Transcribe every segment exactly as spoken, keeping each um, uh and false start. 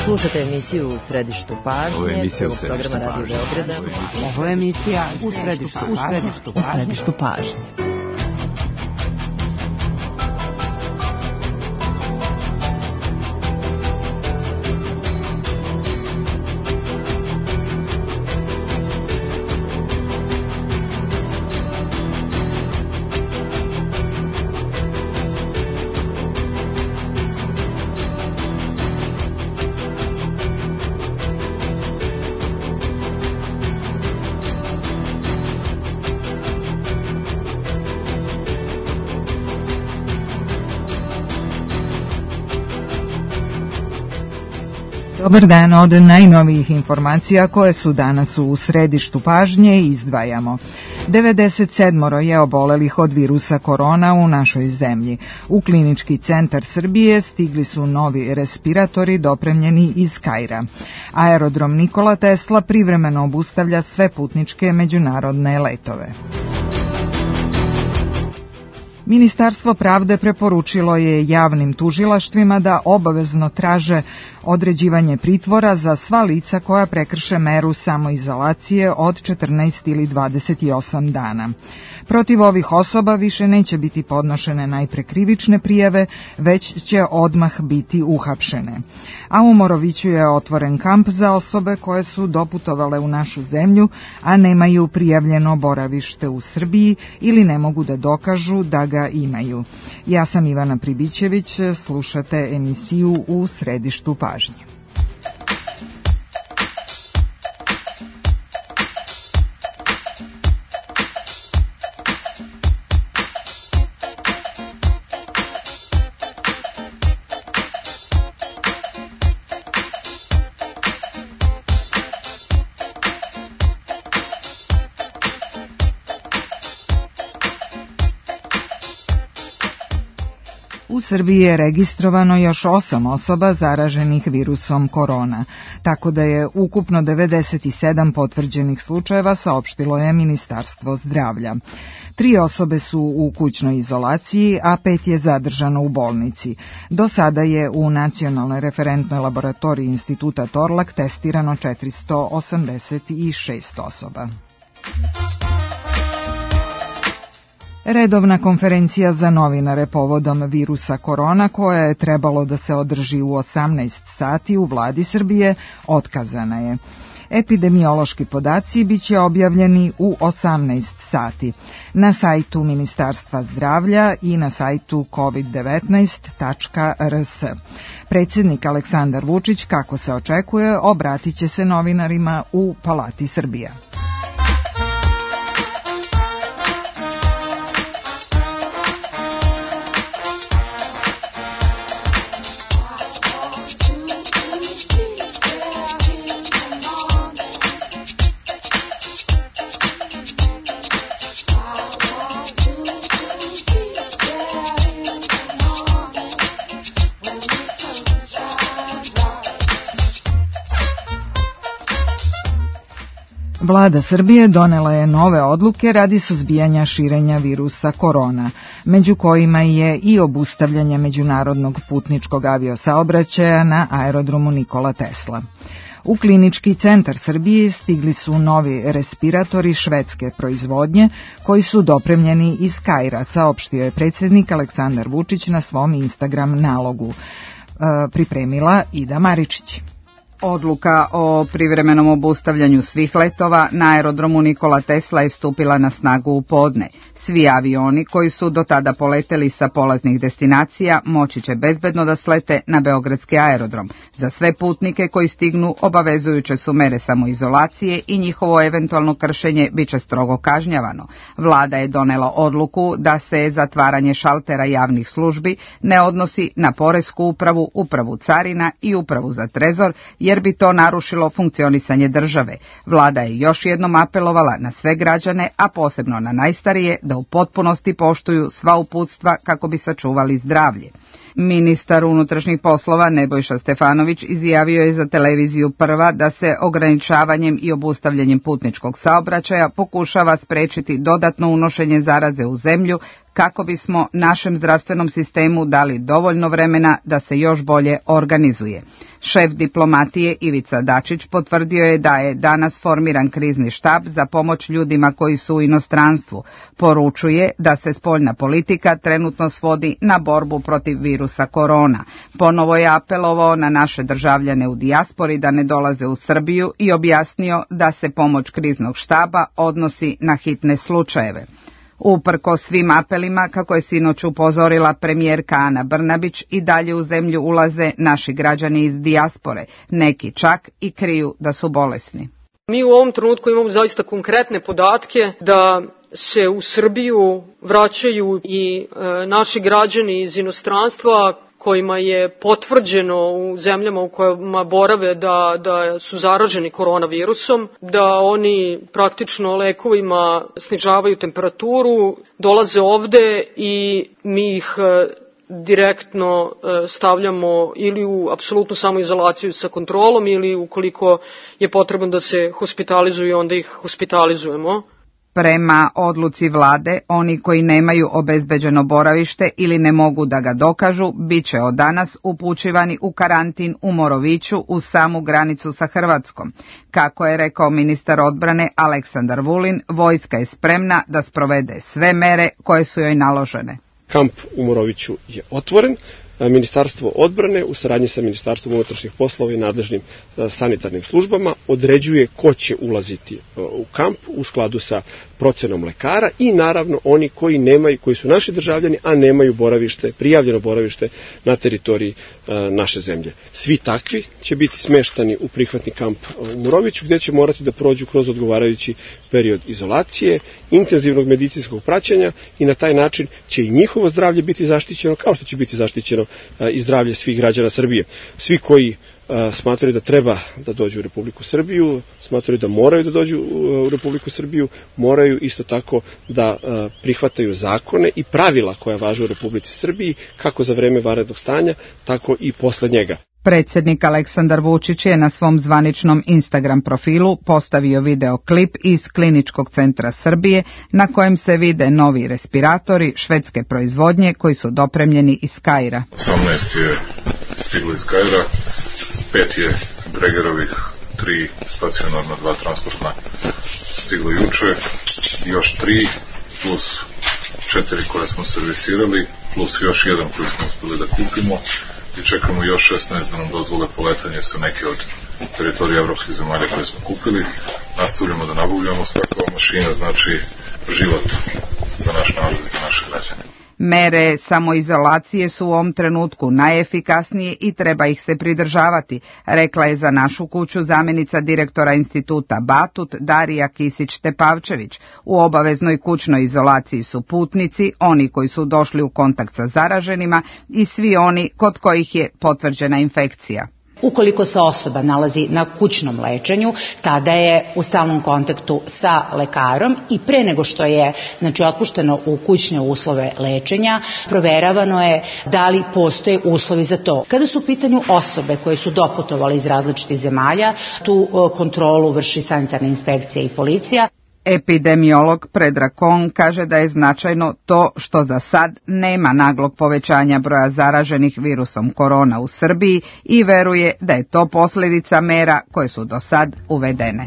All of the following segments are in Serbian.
Slušate emisiju U središtu pažnje. Ovo je emisija U središtu programa Radio Beograda. Ovo je emisija U središtu pažnje. U središtu pažnje. Dobar dan, od najnovijih informacija koje su danas u središtu pažnje izdvajamo. devedeset sedam je obolelih od virusa korona u našoj zemlji. U Klinički centar Srbije stigli su novi respiratori dopremljeni iz Kaira. Aerodrom Nikola Tesla privremeno obustavlja sve putničke međunarodne letove. Ministarstvo pravde preporučilo je javnim tužilaštvima da obavezno traže određivanje pritvora za sva lica koja prekrše meru samoizolacije od četrnaest ili dvadeset osam dana. Protiv ovih osoba više neće biti podnošene najpre krivične prijave, već će odmah biti uhapšene. A u Moroviću je otvoren kamp za osobe koje su doputovale u našu zemlju, a nemaju prijavljeno boravište u Srbiji ili ne mogu da dokažu da ga imaju. Ja sam Ivana Pribićević, slušate emisiju U središtu pažnje. U Srbiji je registrovano još osam osoba zaraženih virusom korona, tako da je ukupno devedeset sedam potvrđenih slučajeva, saopštilo je Ministarstvo zdravlja. Tri osobe su u kućnoj izolaciji, a pet je zadržano u bolnici. Do sada je u Nacionalnoj referentnoj laboratoriji Instituta Torlak testirano četiristo osamdeset šest osoba. Redovna konferencija za novinare povodom virusa korona, koja je trebalo da se održi u osamnaest sati u vladi Srbije, otkazana je. Epidemiološki podaci biće objavljeni u osamnaest sati na sajtu Ministarstva zdravlja i na sajtu kovid devetnaest tačka r s. Predsjednik Aleksandar Vučić, kako se očekuje, obratit će se novinarima u Palati Srbija. Vlada Srbije donela je nove odluke radi suzbijanja širenja virusa korona, među kojima je i obustavljanje međunarodnog putničkog aviosaobraćaja na aerodromu Nikola Tesla. U Klinički centar Srbije stigli su novi respiratori švedske proizvodnje koji su dopremljeni iz Kaira, saopštio je predsjednik Aleksandar Vučić na svom Instagram nalogu. E, pripremila Ida Maričić. Odluka o privremenom obustavljanju svih letova na aerodromu Nikola Tesla je stupila na snagu u podne. Svi avioni koji su do tada poleteli sa polaznih destinacija moći će bezbedno da slete na beogradski aerodrom. Za sve putnike koji stignu obavezujuće su mere samoizolacije i njihovo eventualno kršenje bit će strogo kažnjavano. Vlada je donela odluku da se zatvaranje šaltera javnih službi ne odnosi na poresku upravu, upravu carina i upravu za trezor, jer bi to narušilo funkcionisanje države. Vlada je još jednom apelovala na sve građane, a posebno na najstarije, da u potpunosti poštuju sva uputstva kako bi sačuvali zdravlje. Ministar unutrašnjih poslova Nebojša Stefanović izjavio je za televiziju Prva da se ograničavanjem i obustavljanjem putničkog saobraćaja pokušava sprečiti dodatno unošenje zaraze u zemlju, kako bismo našem zdravstvenom sistemu dali dovoljno vremena da se još bolje organizuje. Šef diplomatije Ivica Dačić potvrdio je da je danas formiran krizni štab za pomoć ljudima koji su u inostranstvu. Poručuje da se spoljna politika trenutno svodi na borbu protiv virusa korona. Ponovo je apelovao na naše državljane u dijaspori da ne dolaze u Srbiju i objasnio da se pomoć kriznog štaba odnosi na hitne slučajeve. Uprkos svim apelima, kako je sinoć upozorila premijerka Ana Brnabić, i dalje u zemlju ulaze naši građani iz dijaspore, neki čak i kriju da su bolesni. Mi u ovom trenutku imamo zaista konkretne podatke da se u Srbiju vraćaju i e, naši građani iz inostranstva kojima je potvrđeno u zemljama u kojima borave da, da su zaraženi koronavirusom, da oni praktično lekovima snižavaju temperaturu, dolaze ovde i mi ih direktno stavljamo ili u apsolutnu samoizolaciju sa kontrolom ili ukoliko je potrebno da se hospitalizuju, onda ih hospitalizujemo. Prema odluci vlade, oni koji nemaju obezbeđeno boravište ili ne mogu da ga dokažu, bit će od danas upućivani u karantin u Moroviću uz samu granicu sa Hrvatskom. Kako je rekao ministar odbrane Aleksandar Vulin, vojska je spremna da sprovede sve mere koje su joj naložene. Kamp u Moroviću je otvoren. Ministarstvo odbrane u saradnji sa Ministarstvom unutrašnjih poslova i nadležnim sanitarnim službama određuje ko će ulaziti u kamp u skladu sa procenom lekara i naravno oni koji nemaju, koji su naši državljani, a nemaju boravište, prijavljeno boravište na teritoriji naše zemlje. Svi takvi će biti smeštani u prihvatni kamp u Moroviću, gdje će morati da prođu kroz odgovarajući period izolacije, intenzivnog medicinskog praćenja i na taj način će i njihovo zdravlje biti zaštićeno, kao što će biti zaštićeno i zdravlje svih građana Srbije. Svi koji smatraju da treba da dođu u Republiku Srbiju, smatraju da moraju da dođu u Republiku Srbiju, moraju isto tako da prihvataju zakone i pravila koja važe u Republici Srbiji, kako za vreme vanrednog stanja, tako i posle njega. Predsjednik Aleksandar Vučić je na svom zvaničnom Instagram profilu postavio videoklip iz Kliničkog centra Srbije na kojem se vide novi respiratori švedske proizvodnje koji su dopremljeni iz Kaira. osamnaest je stiglo iz Kaira, pet je Bregerovih, tri stacionarna, dva transportna stiglo juče, još tri plus četiri koje smo servisirali, plus još jedan koji smo uspjeli da kupimo. I čekamo još šesnaest da nam dozvole poletanje sa neke od teritorija evropskih zemalja koje smo kupili. Nastavljamo da nabavljamo, svaka mašina znači život za naš narod i za naše građane. Mere samoizolacije su u ovom trenutku najefikasnije i treba ih se pridržavati, rekla je za našu kuću zamjenica direktora instituta Batut Darija Kisić-Tepavčević. U obaveznoj kućnoj izolaciji su putnici, oni koji su došli u kontakt sa zaraženima i svi oni kod kojih je potvrđena infekcija. Ukoliko se osoba nalazi na kućnom lečenju, tada je u stalnom kontaktu sa lekarom i pre nego što je znači otpušteno u kućne uslove lečenja, proveravano je da li postoje uslovi za to. Kada su u pitanju osobe koje su doputovale iz različitih zemalja, tu kontrolu vrši sanitarna inspekcija i policija. Epidemiolog Predrag Kon kaže da je značajno to što za sad nema naglog povećanja broja zaraženih virusom korona u Srbiji i veruje da je to posljedica mera koje su do sad uvedene.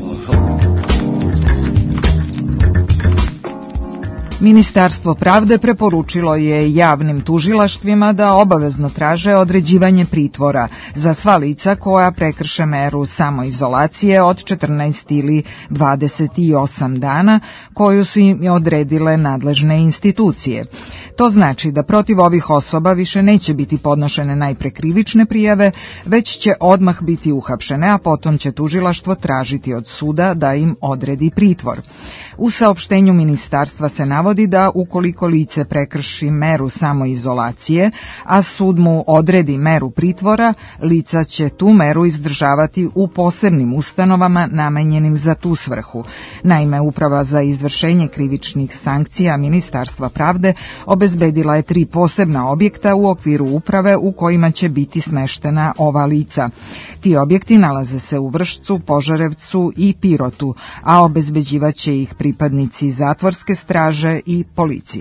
Ministarstvo pravde preporučilo je javnim tužilaštvima da obavezno traže određivanje pritvora za sva lica koja prekrše meru samoizolacije od četrnaest ili dvadeset osam dana koju su im odredile nadležne institucije. To znači da protiv ovih osoba više neće biti podnošene najpre krivične prijave, već će odmah biti uhapšene, a potom će tužilaštvo tražiti od suda da im odredi pritvor. U saopštenju ministarstva se navodi da ukoliko lice prekrši meru samoizolacije, a sud mu odredi meru pritvora, lica će tu meru izdržavati u posebnim ustanovama namenjenim za tu svrhu. Naime, Uprava za izvršenje krivičnih sankcija Ministarstva pravde obezbedila je tri posebna objekta u okviru uprave u kojima će biti smeštena ova lica. Ti objekti nalaze se u Vršcu, Požarevcu i Pirotu, a obezbeđivaće ih pripadnici zatvorske straže i policije.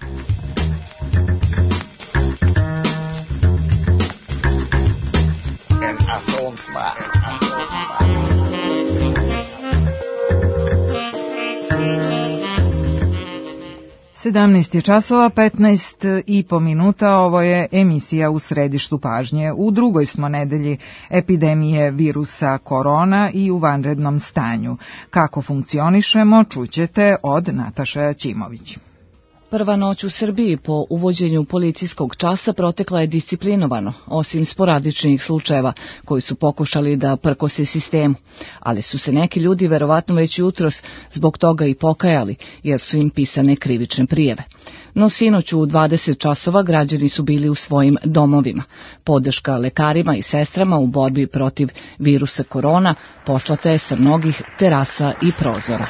sedamnaest je časova, petnaest i po minuta, ovo je emisija U središtu pažnje. U drugoj smo nedelji epidemije virusa korona i u vanrednom stanju. Kako funkcionišemo, čućete od Nataše Ćimović. Prva noć u Srbiji po uvođenju policijskog časa protekla je disciplinovano, osim sporadičnih slučajeva koji su pokušali da prkose sistemu, ali su se neki ljudi verovatno već jutros zbog toga i pokajali, jer su im pisane krivične prijave. No sinoć u dvadeset časova građani su bili u svojim domovima. Podrška lekarima i sestrama u borbi protiv virusa korona poslata je sa mnogih terasa i prozora.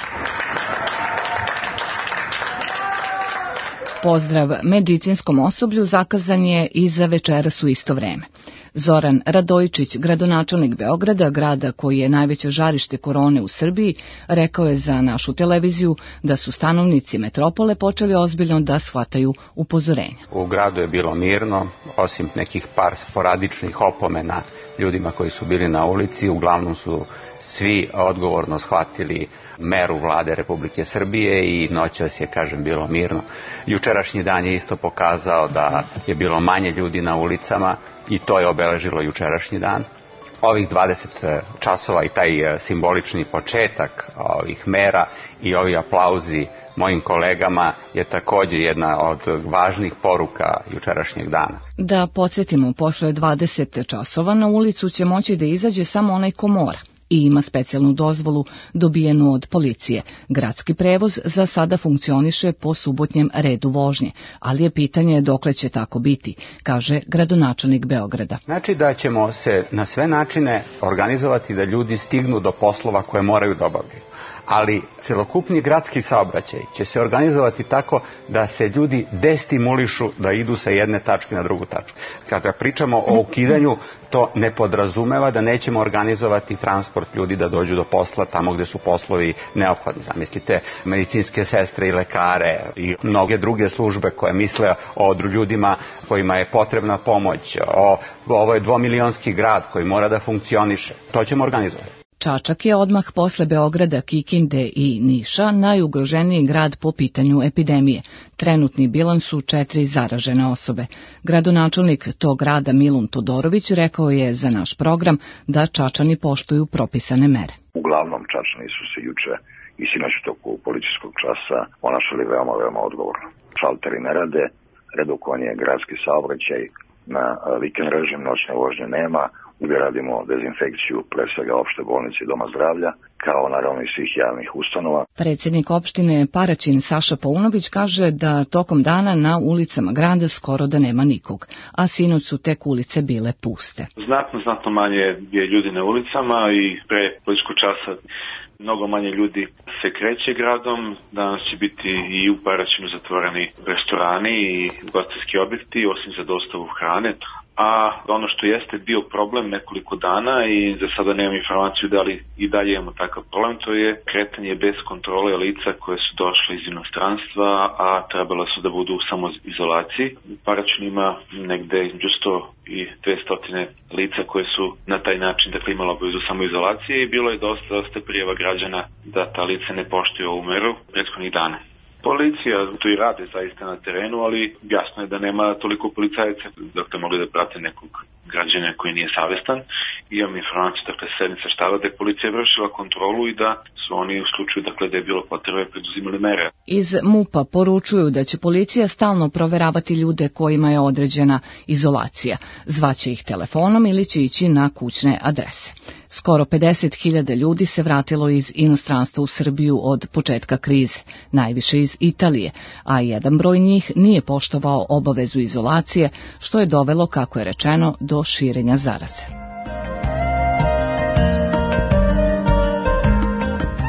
Pozdrav medicinskom osoblju zakazan je i za večeras u isto vreme. Zoran Radojičić, gradonačelnik Beograda, grada koji je najveće žarište korone u Srbiji, rekao je za našu televiziju da su stanovnici metropole počeli ozbiljno da shvataju upozorenja. U gradu je bilo mirno, osim nekih par sporadičnih opomena ljudima koji su bili na ulici, uglavnom su svi odgovorno shvatili meru vlade Republike Srbije i noćas je, kažem, bilo mirno. Jučerašnji dan je isto pokazao da je bilo manje ljudi na ulicama i to je obeležilo jučerašnji dan. Ovih dvadeset časova i taj simbolični početak ovih mera i ovi aplauzi mojim kolegama je također jedna od važnih poruka jučerašnjeg dana. Da podsjetimo, posle dvadeset časova na ulicu će moći da izađe samo onaj ko mora i ima specijalnu dozvolu dobijenu od policije. Gradski prevoz za sada funkcioniše po subotnjem redu vožnje, ali je pitanje dokle će tako biti, kaže gradonačelnik Beograda. Znači da ćemo se na sve načine organizovati da ljudi stignu do poslova koje moraju da obavljaju. Ali celokupni gradski saobraćaj će se organizovati tako da se ljudi destimulišu da idu sa jedne tačke na drugu tačku. Kada pričamo o ukidanju, to ne podrazumeva da nećemo organizovati transport ljudi da dođu do posla tamo gde su poslovi neophodni. Zamislite medicinske sestre i lekare i mnoge druge službe koje misle o ljudima kojima je potrebna pomoć. O, ovo je dvomilionski grad koji mora da funkcioniše. To ćemo organizovati. Čačak je odmah posle Beograda, Kikinde i Niša najugroženiji grad po pitanju epidemije. Trenutni bilans su četiri zaražene osobe. Gradonačelnik tog grada Milun Todorović rekao je za naš program da Čačani poštuju propisane mere. Uglavnom Čačani su se juče i sinoć u toku policijskog časa ponašali veoma, veoma odgovorno. Šalteri ne rade, redukovan je gradski saobraćaj, na vikend režim noćne vožnje nema, gdje radimo dezinfekciju pre svega opšte bolnice i doma zdravlja, kao naravno i svih javnih ustanova. Predsjednik opštine Paraćin Saša Paunović kaže da tokom dana na ulicama grada skoro da nema nikog, a sinoć su tek ulice bile puste. Znatno, znatno manje je ljudi na ulicama i pre policijskog časa mnogo manje ljudi se kreće gradom. Danas će biti i u Paraćinu zatvoreni restorani i ugostiteljski objekti, osim za dostavu hrane. A ono što jeste bio problem nekoliko dana i za sada nemam informaciju da li i dalje imamo takav problem, to je kretanje bez kontrole lica koje su došle iz inostranstva, a trebala su da budu u samoizolaciji. U Paraćinu ima negde između sto i dvesta lica koje su na taj način dakle imala obavezu samoizolacije i bilo je dosta, dosta prijava građana da ta lica ne poštuju ovu meru prethodnih dana. Policija tu i rade zaista na terenu, ali jasno je da nema toliko policajaca da mogli da prate nekog građana koji nije savestan. Imam informaciju dakle sednica štaba da je policija vršila kontrolu i da su oni u slučaju dakle da je bilo potrebe preduzimali mere. Iz MUP-a poručuju da će policija stalno proveravati ljude kojima je određena izolacija. Zvaće ih telefonom ili će ići na kućne adrese. Skoro pedeset hiljada ljudi se vratilo iz inostranstva u Srbiju od početka krize, najviše iz Italije, a jedan broj njih nije poštovao obavezu izolacije, što je dovelo, kako je rečeno, do širenja zaraze. I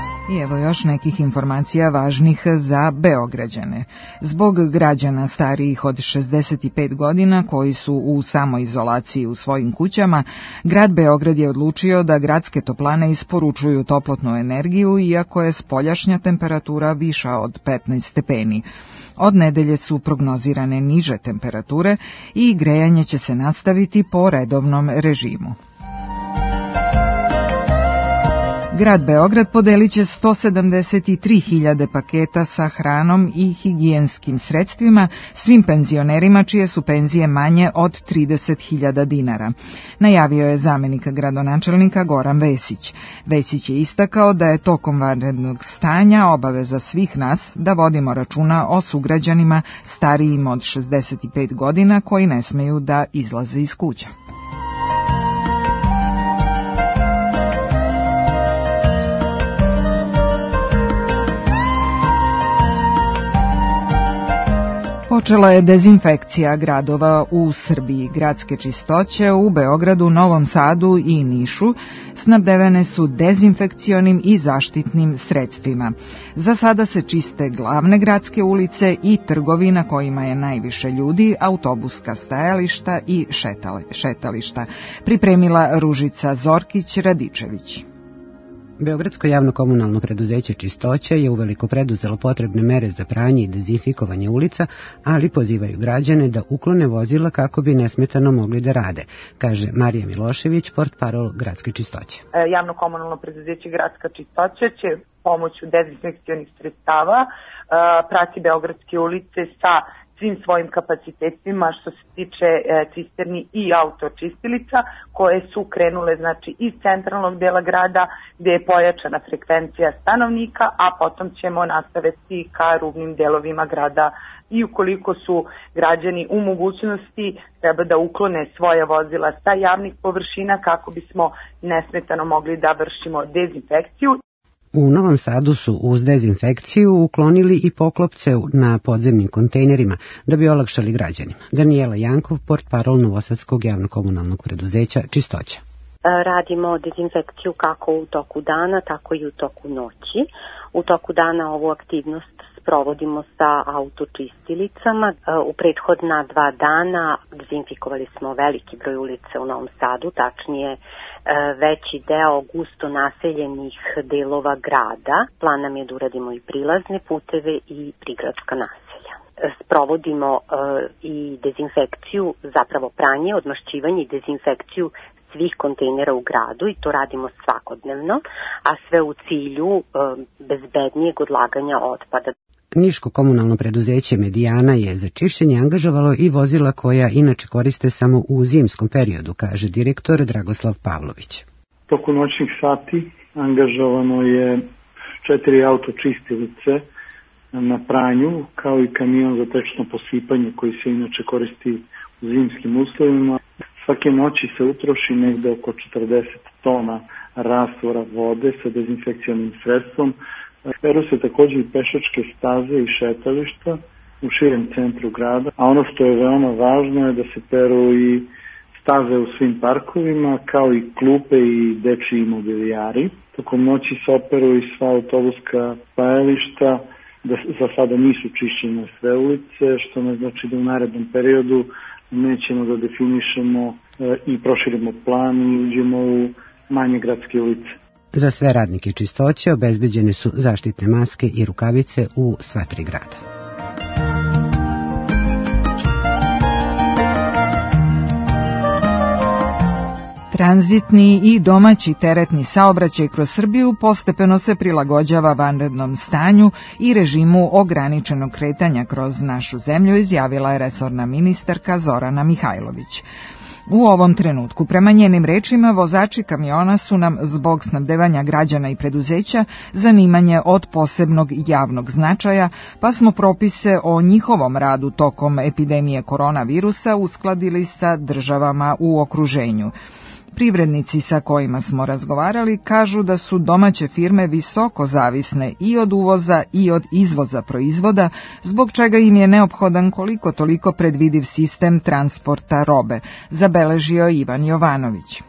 Evo još nekih informacija važnih za Beograđane. Zbog građana starijih od šezdeset pet godina koji su u samoizolaciji u svojim kućama, grad Beograd je odlučio da gradske toplane isporučuju toplotnu energiju, iako je spoljašnja temperatura viša od petnaest stepeni. Od nedelje su prognozirane niže temperature i grejanje će se nastaviti po redovnom režimu. Grad Beograd podelit će sto sedamdeset tri hiljade paketa sa hranom i higijenskim sredstvima svim penzionerima čije su penzije manje od trideset hiljada dinara. Najavio je zamenik gradonačelnika Goran Vesić. Vesić je istakao da je tokom vanrednog stanja obaveza svih nas da vodimo računa o sugrađanima starijim od šezdeset pet godina koji ne smeju da izlaze iz kuća. Počela je dezinfekcija gradova u Srbiji. Gradske čistoće u Beogradu, Novom Sadu i Nišu snabdevene su dezinfekcionim i zaštitnim sredstvima. Za sada se čiste glavne gradske ulice i trgovi na kojima je najviše ljudi, autobuska stajališta i šetališta. Pripremila Ružica Zorkić-Radičević. Beogradsko javno komunalno preduzeće Čistoća je uveliko preduzelo potrebne mere za pranje i dezinfikovanje ulica, ali pozivaju građane da uklone vozila kako bi nesmetano mogli da rade, kaže Marija Milošević, portparol Gradske Čistoće. Javno komunalno preduzeće Gradska Čistoća će pomoću dezinfekcionih sredstava prati beogradske ulice sa svim svojim kapacitetima što se tiče e, cisterni i autočistilica koje su krenule znači iz centralnog dela grada gdje je pojačana frekvencija stanovnika, a potom ćemo nastaviti ka rubnim delovima grada i ukoliko su građani u mogućnosti treba da uklone svoje vozila sa javnih površina kako bismo nesmetano mogli da vršimo dezinfekciju. U Novom Sadu su uz dezinfekciju uklonili i poklopce na podzemnim kontejnerima da bi olakšali građanima. Danijela Jankov, portparol Novosadskog javno-komunalnog preduzeća Čistoća. Radimo dezinfekciju kako u toku dana, tako i u toku noći. U toku dana ovu aktivnost sprovodimo sa autočistilicama. U prethodna dva dana dezinfikovali smo veliki broj ulica u Novom Sadu, tačnije veći deo gusto naseljenih delova grada. Plan nam je da uradimo i prilazne puteve i prigradska naselja. Sprovodimo uh, i dezinfekciju, zapravo pranje, odmašćivanje i dezinfekciju svih kontejnera u gradu i to radimo svakodnevno, a sve u cilju uh, bezbednijeg odlaganja otpada. Niško komunalno preduzeće Medijana je za čišćenje angažovalo i vozila koja inače koriste samo u zimskom periodu, kaže direktor Dragoslav Pavlović. Toku noćnih sati angažovano je četiri autočistilice na pranju, kao i kamion za tečno posipanje koji se inače koristi u zimskim uslovima. Svake noći se utroši negde oko četrdeset tona rastvora vode sa dezinfekcionim sredstvom. Peru se također i pešačke staze i šetališta u širem centru grada, a ono što je veoma važno je da se peru i staze u svim parkovima, kao i klupe i dečiji mobilijari. Tokom noći se operu i sva autobuska stajališta, da za sada nisu čišćene sve ulice, što ne znači da u narednom periodu nećemo da definišemo i proširimo plan i uđemo u manje gradske ulice. Za sve radnike Čistoće obezbeđene su zaštitne maske i rukavice u sva tri grada. Tranzitni i domaći teretni saobraćaj kroz Srbiju postepeno se prilagođava vanrednom stanju i režimu ograničenog kretanja kroz našu zemlju, izjavila je resorna ministarka Zorana Mihajlović. U ovom trenutku, prema njenim rečima, vozači kamiona su nam zbog snabdevanja građana i preduzeća zanimanje od posebnog javnog značaja, pa smo propise o njihovom radu tokom epidemije koronavirusa uskladili sa državama u okruženju. Privrednici sa kojima smo razgovarali kažu da su domaće firme visoko zavisne i od uvoza i od izvoza proizvoda, zbog čega im je neophodan koliko toliko predvidiv sistem transporta robe, zabeležio Ivan Jovanović.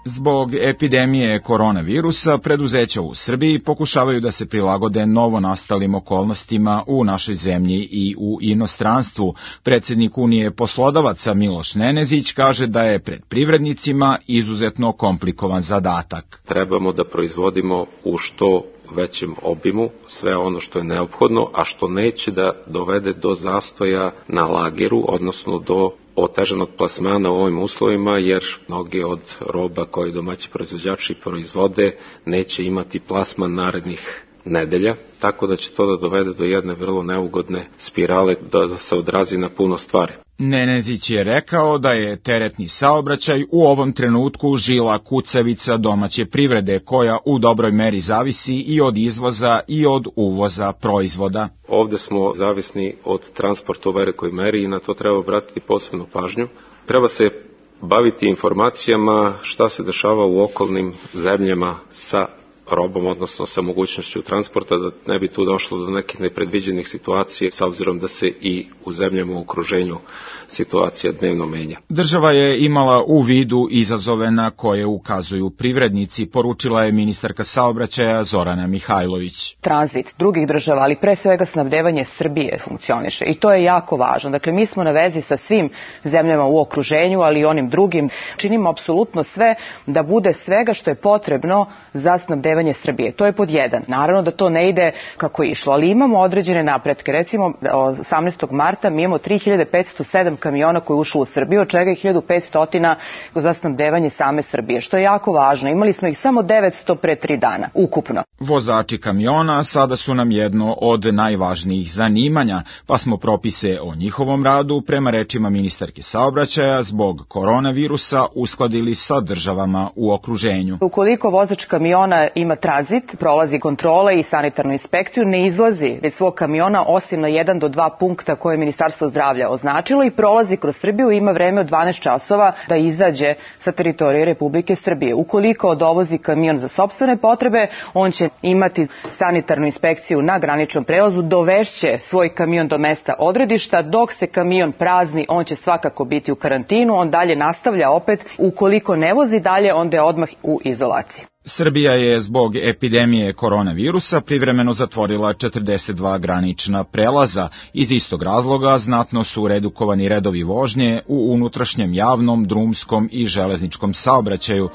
Zbog epidemije koronavirusa, preduzeća u Srbiji pokušavaju da se prilagode novonastalim okolnostima u našoj zemlji i u inostranstvu. Predsjednik Unije poslodavaca Miloš Nenezić kaže da je pred privrednicima izuzetno komplikovan zadatak. Trebamo da proizvodimo u što većem obimu sve ono što je neophodno, a što neće da dovede do zastoja na lageru, odnosno do otežanog plasmana u ovim uslovima, jer mnoge od roba koje domaći proizvođači proizvode neće imati plasman narednih nedelja, tako da će to da dovede do jedne vrlo neugodne spirale, da se odrazi na puno stvari. Nenezić je rekao da je teretni saobraćaj u ovom trenutku žila kucavica domaće privrede, koja u dobroj meri zavisi i od izvoza i od uvoza proizvoda. Ovde smo zavisni od transporta u velikoj meri i na to treba obratiti posebnu pažnju. Treba se baviti informacijama šta se dešava u okolnim zemljama sa robom, odnosno sa mogućnošću transporta, da ne bi tu došlo do nekih nepredviđenih situacija, s obzirom da se i u zemljama u okruženju situacija dnevno menja. Država je imala u vidu izazove na koje ukazuju privrednici, poručila je ministarka saobraćaja Zorana Mihajlović. Tranzit drugih država, ali pre svega snabdevanje Srbije funkcioniše i to je jako važno. Dakle, mi smo na vezi sa svim zemljama u okruženju, ali i onim drugim. Činimo apsolutno sve da bude svega što je potrebno za snabdevanje Srbije. To je pod jedan. Naravno da to ne ide kako je išlo, ali imamo određene napretke. Recimo, osamnaestog marta mi imamo tri hiljade petsto sedam kamiona koji je ušlo u Srbiju, od čega je hiljadu petsto za snabdevanje same Srbije, što je jako važno. Imali smo ih samo devetsto pre tri dana, ukupno. Vozači kamiona sada su nam jedno od najvažnijih zanimanja, pa smo propise o njihovom radu, prema rečima ministarke saobraćaja, zbog koronavirusa uskladili sa državama u okruženju. Ukoliko vozač kamiona ima tranzit, prolazi kontrole i sanitarnu inspekciju, ne izlazi iz svog kamiona osim na jedan do dva punkta koje je Ministarstvo zdravlja označilo i prolazi kroz Srbiju, ima vreme od dvanaest časova da izađe sa teritorije Republike Srbije. Ukoliko dovozi kamion za sopstvene potrebe, on će imati sanitarnu inspekciju na graničnom prelazu, dovešće svoj kamion do mesta odredišta, dok se kamion prazni, on će svakako biti u karantinu, on dalje nastavlja opet, ukoliko ne vozi dalje, onda je odmah u izolaciji. Srbija je zbog epidemije koronavirusa privremeno zatvorila četrdeset dva granična prelaza. Iz istog razloga znatno su redukovani redovi vožnje u unutrašnjem javnom, drumskom i železničkom saobraćaju.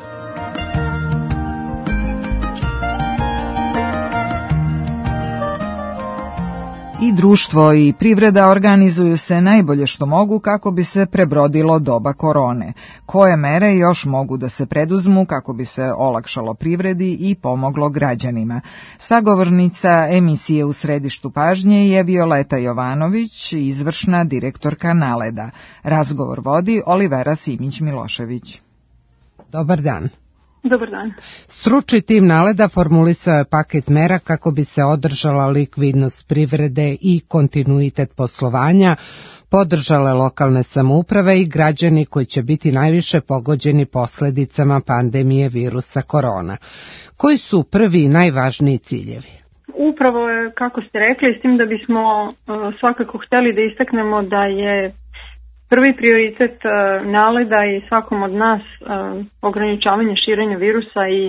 I društvo i privreda organizuju se najbolje što mogu kako bi se prebrodilo doba korone. Koje mere još mogu da se preduzmu kako bi se olakšalo privredi i pomoglo građanima? Sagovornica emisije U središtu pažnje je Violeta Jovanović, izvršna direktorka Naleda. Razgovor vodi Olivera Simić-Milošević. Dobar dan. Dobar dan. Stručni tim Naleda formulisao je paket mera kako bi se održala likvidnost privrede i kontinuitet poslovanja, podržale lokalne samouprave i građani koji će biti najviše pogođeni posledicama pandemije virusa korona. Koji su prvi i najvažniji ciljevi? Upravo je, kako ste rekli, s tim da bismo uh, svakako hteli da istaknemo da je prvi prioritet uh, Naleda i svakom od nas uh, ograničavanje širenja virusa i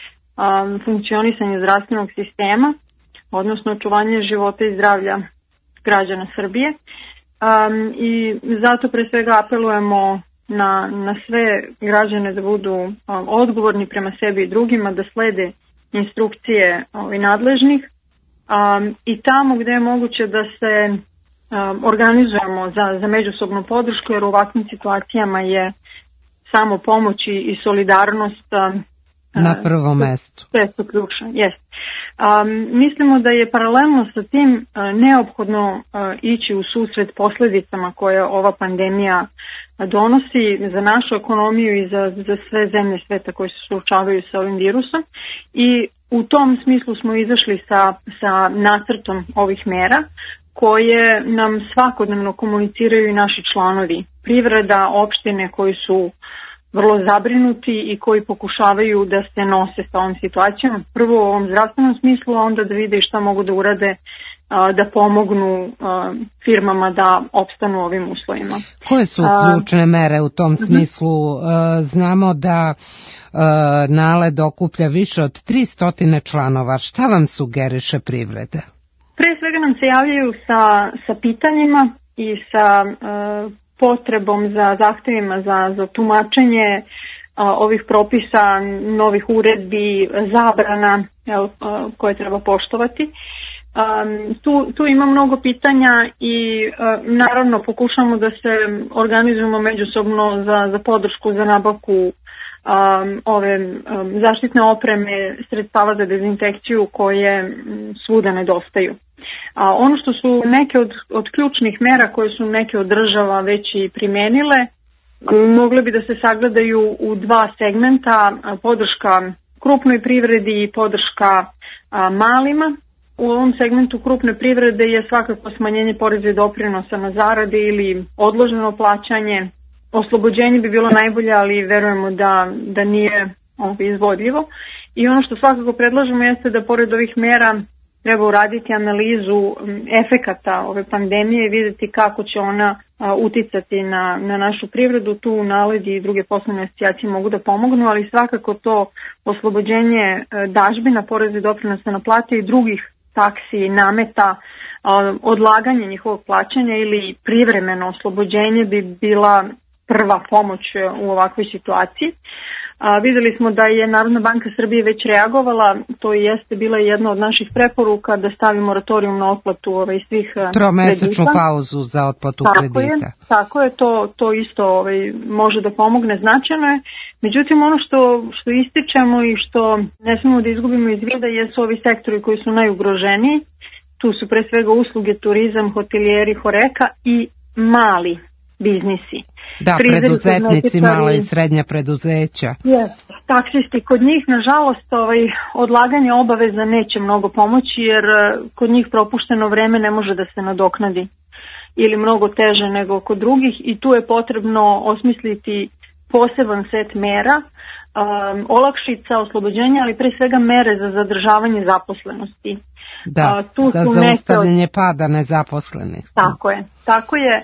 um, funkcionisanje zdravstvenog sistema, odnosno očuvanje života i zdravlja građana Srbije. Um, I zato pre svega apelujemo na, na sve građane da budu um, odgovorni prema sebi i drugima, da slede instrukcije ovaj, nadležnih um, i tamo gde je moguće da se um, organizujemo za, za međusobnu podršku, jer u ovakvim situacijama je samo pomoć i solidarnost um, na prvom mestu. Sve su ključno, jest. Um, mislimo da je paralelno sa tim uh, neophodno uh, ići u susret posledicama koje ova pandemija donosi za našu ekonomiju i za, za sve zemlje sveta koje se suočavaju sa ovim virusom. I u tom smislu smo izašli sa, sa nacrtom ovih mera koje nam svakodnevno komuniciraju i naši članovi privreda, opštine koji su vrlo zabrinuti i koji pokušavaju da se nose sa ovom situacijom. Prvo u ovom zdravstvenom smislu, a onda da vide šta mogu da urade da pomognu firmama da opstanu u ovim uslovima. Koje su ključne mere u tom smislu? Znamo da NALED okuplja više od tristo članova. Šta vam sugeriše privreda? Pre svega nam se javljaju sa, sa pitanjima i sa potrebom za zahtevima za, za tumačenje ovih propisa, novih uredbi, zabrana jel, koje treba poštovati. Um, tu, tu ima mnogo pitanja i uh, naravno pokušamo da se organizujemo međusobno za, za podršku, za nabavku um, ove um, zaštitne opreme, sredstava za dezinfekciju koje svuda nedostaju. A ono što su neke od, od ključnih mera koje su neke od država već i primenile, mogle bi da se sagledaju u dva segmenta, podrška krupnoj privredi i podrška a, malima. U ovom segmentu krupne privrede je svakako smanjenje poreza i doprinosa na zarade ili odloženo plaćanje. Oslobođenje bi bilo najbolje, ali verujemo da, da nije ovo izvodljivo. I ono što svakako predlažemo jeste da pored ovih mera treba uraditi analizu efekata ove pandemije i vidjeti kako će ona a, uticati na, na našu privredu. Tu NALED i druge poslovne asocijacije mogu da pomognu, ali svakako to oslobođenje dažbina, poreza i doprinosa na plate i drugih taksi, nameta, odlaganje njihovog plaćanja ili privremeno oslobođenje bi bila prva pomoć u ovakvoj situaciji. A, videli smo da je Narodna banka Srbije već reagovala, to jeste bila jedna od naših preporuka da stavi moratorijum na otplatu ovaj, svih tromesečnu kredita. pauzu za otplatu tako kredita. Je, tako je, to, to isto ovaj, može da pomogne, značajno je. Međutim, ono što, što ističemo i što ne smemo da izgubimo iz vida jesu ovi sektori koji su najugroženiji. Tu su pre svega usluge, turizam, hotelijeri, horeka i mali biznisi. Da, preduzetnici, mala i srednja preduzeća. Yes, taksisti, kod njih nažalost ovaj, odlaganje obaveza neće mnogo pomoći jer kod njih propušteno vreme ne može da se nadoknadi ili mnogo teže nego kod drugih i tu je potrebno osmisliti poseban set mera, um, olakšica, oslobođenja, ali pre svega mere za zadržavanje zaposlenosti. Da, uh, tu za zaustavljanje od... pada nezaposlenih. Tako je, tako je.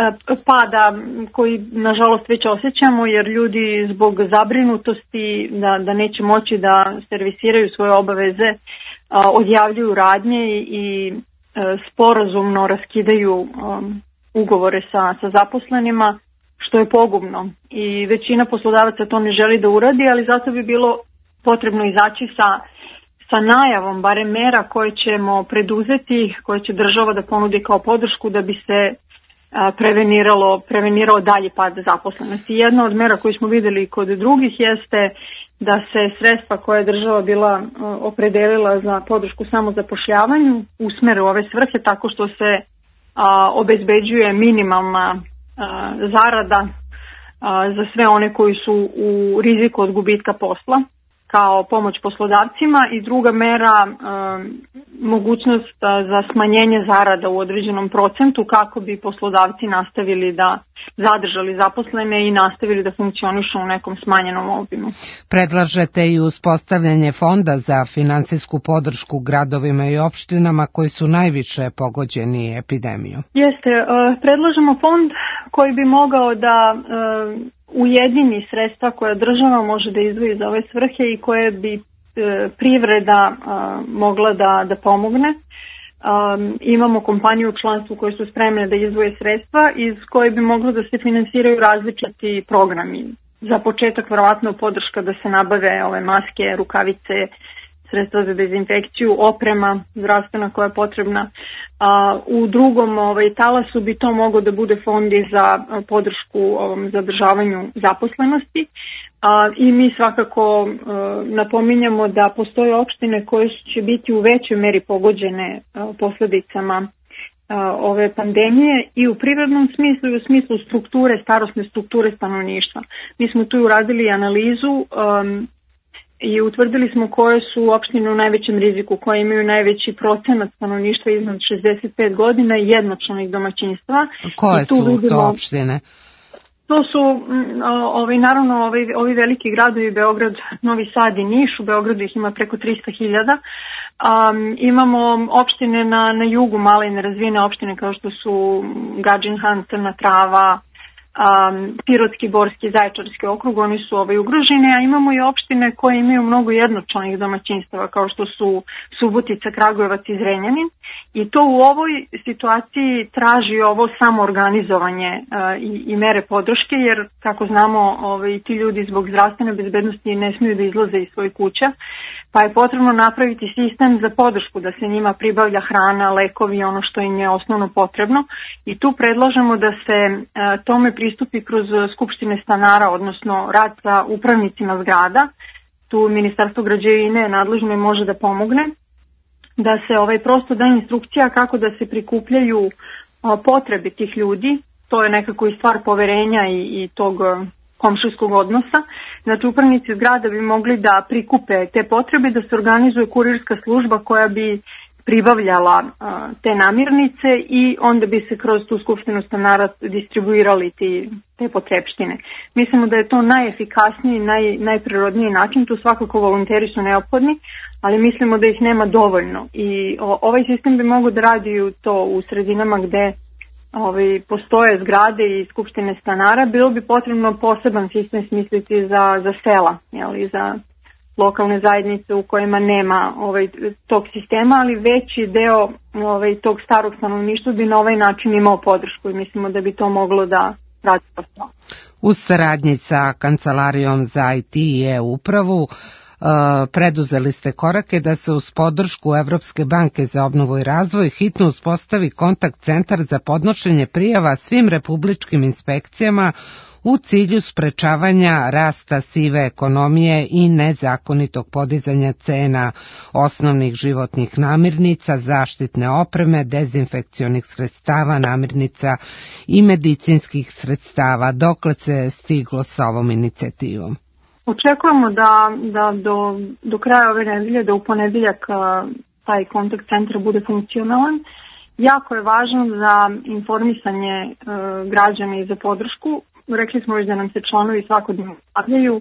Pada koji nažalost već osjećamo jer ljudi zbog zabrinutosti da, da neće moći da servisiraju svoje obaveze odjavljuju radnje i, i sporazumno raskidaju um, ugovore sa, sa zaposlenima, što je pogubno i većina poslodavaca to ne želi da uradi, ali zato bi bilo potrebno izaći sa, sa najavom barem mera koje ćemo preduzeti, koje će država da ponudi kao podršku da bi se preveniralo, prevenirao dalje pad zaposlenosti. Jedna od mera koju smo videli kod drugih jeste da se sredstva koje je država bila opredelila za podršku samozapošljavanju usmere u ove svrhe tako što se a, obezbeđuje minimalna a, zarada a, za sve one koji su u riziku od gubitka posla kao pomoć poslodavcima i druga mera e, mogućnost za smanjenje zarada u određenom procentu kako bi poslodavci nastavili da zadržali zaposlene i nastavili da funkcionišu u nekom smanjenom obimu. Predlažete i uspostavljanje fonda za finansijsku podršku gradovima i opštinama koji su najviše pogođeni epidemijom. Jeste, e, predlažemo fond koji bi mogao da e, ujedini sredstva koja država može da izdvoji za ove svrhe i koje bi e, privreda a, mogla da, da pomogne. A, imamo kompaniju u članstvu koje su spremne da izdvoje sredstva iz koje bi moglo da se finansiraju različiti programi. Za početak verovatno podrška da se nabave ove maske, rukavice, sredstva za dezinfekciju, oprema zdravstvena koja je potrebna. A, u drugom ovaj, talasu bi to moglo da bude fondi za podršku ovom zadržavanju zaposlenosti. A, I mi svakako a, napominjamo da postoje opštine koje će biti u većoj meri pogođene a, posledicama a, ove pandemije i u privrednom smislu i u smislu strukture, starosne strukture stanovništva. Mi smo tu uradili analizu a, i utvrdili smo koje su opštine u najvećem riziku, koje imaju najveći procenat stanovništva iznad šezdeset pet godina i jednočlanih domaćinstva. Koje I tu su vidimo, to opštine? To su ovaj, naravno ovaj, ovi veliki gradovi, Beograd, Novi Sad i Niš. U Beogradu ih ima preko trista hiljada. Um, imamo opštine na, na jugu, male i nerazvijene opštine kao što su Gadžin Han, Crna Trava, um, Pirotski, Borski, Zaječarski okrug, oni su ovaj, ugroženi, a imamo i opštine koje imaju mnogo jednočlanih domaćinstava kao što su Subotica, Kragujevac i Zrenjanin. I to u ovoj situaciji traži ovo samoorganizovanje uh, i, i mere podrške, jer kako znamo ovaj, ti ljudi zbog zdravstvene bezbednosti ne smiju da izlaze iz svojih kuća, pa je potrebno napraviti sistem za podršku da se njima pribavlja hrana, lekovi, ono što im je osnovno potrebno. I tu predlažemo da se uh, tome pristupi kroz skupštine stanara, odnosno rad sa upravnicima zgrada. Tu Ministarstvo građevine nadležno može da pomogne, da se ovaj prosto da instrukcija kako da se prikupljaju a, potrebe tih ljudi. To je nekako i stvar poverenja i, i tog a, komšijskog odnosa. Znači upravnici zgrada bi mogli da prikupe te potrebe, da se organizuje kurirska služba koja bi pribavljala a, te namirnice i onda bi se kroz tu skupštinu stanara distribuirali ti, te potrebštine. Mislimo da je to najefikasniji, naj, najprirodniji način, tu svakako volonteri su neophodni, ali mislimo da ih nema dovoljno i o, ovaj sistem bi mogao da radi to u sredinama gde ovaj, postoje zgrade i skupštine stanara. Bilo bi potrebno poseban sistem smisliti za, za sela, jeli, za lokalne zajednice u kojima nema ovaj, tog sistema, ali veći deo ovaj, tog starog stanovništva bi na ovaj način imao podršku i mislimo da bi to moglo da radi posao. U saradnji sa Kancelarijom za I T i e-upravu preduzeli ste korake da se uz podršku Evropske banke za obnovu i razvoj hitno uspostavi kontakt centar za podnošenje prijava svim republičkim inspekcijama u cilju sprečavanja rasta sive ekonomije i nezakonitog podizanja cena osnovnih životnih namirnica, zaštitne opreme, dezinfekcionih sredstava, namirnica i medicinskih sredstava. Dokle se stiglo sa ovom inicijativom? Očekujemo da, da do, do kraja ove nedelje, da u ponedeljak taj kontakt centar bude funkcionalan. Jako je važno za informisanje e, građana i za podršku. Rekli smo već da nam se članovi svakodnevno javljaju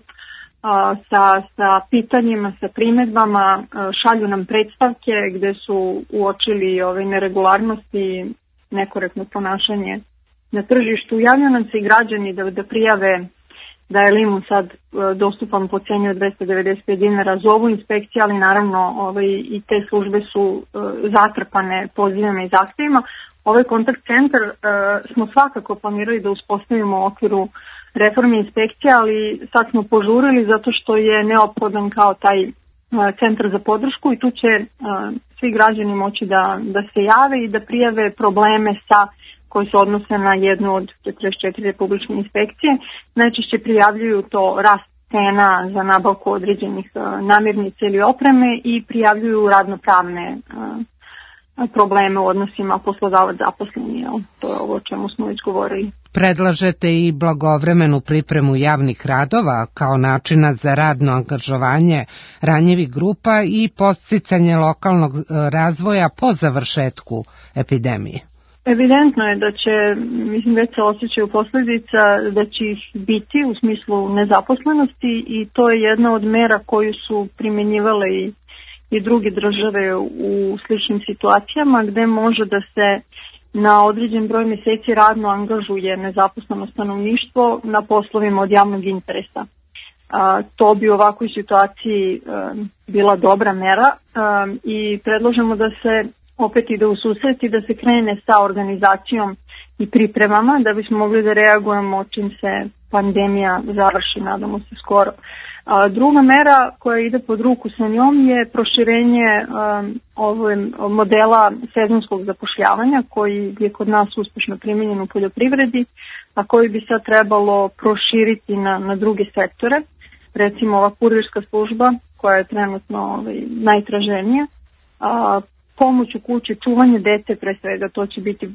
sa, sa pitanjima, sa primedbama, šalju nam predstavke gde su uočili ove neregularnosti i nekorektno ponašanje na tržištu. Javljaju nam se i građani da, da prijave da je limun sad dostupan po ceni od dvesta devedeset pet dinara za ovu inspekciju, ali naravno ovaj, i te službe su zatrpane pozivima i zahtevima. Ovaj kontakt centar uh, smo svakako planirali da uspostavimo u okviru reforme inspekcije, ali sad smo požurili zato što je neophodan kao taj uh, centar za podršku i tu će uh, svi građani moći da, da se jave i da prijave probleme sa koji se odnose na jednu od četrdeset četiri republičke inspekcije. Najčešće prijavljuju to rast cena za nabavku određenih uh, namirnica ili opreme i prijavljuju radnopravne uh, probleme u odnosima poslodavac-zaposleni. To je ovo o čemu smo već govorili. Predlažete i blagovremenu pripremu javnih radova kao načina za radno angažovanje ranjivih grupa i podsticanje lokalnog razvoja po završetku epidemije. Evidentno je da će, mislim, već se osjećaju posljedica da će ih biti u smislu nezaposlenosti i to je jedna od mera koju su primjenjivale i i druge države u sličnim situacijama gde može da se na određen broj mjeseci radno angažuje nezaposleno stanovništvo na poslovima od javnog interesa. A, to bi u ovakvoj situaciji a, bila dobra mera a, i predlažemo da se opet ide u susret i da se krene sa organizacijom i pripremama da bismo mogli da reagujemo čim se pandemija završi, nadamo se skoro. A druga mera koja ide pod ruku sa njom je proširenje um, ovog modela sezonskog zapošljavanja koji je kod nas uspešno primjenjen u poljoprivredi, a koji bi sad trebalo proširiti na, na druge sektore. Recimo ova kurirska služba koja je trenutno ovaj, najtraženija, a, pomoć u kući, čuvanje dece pre svega, to će biti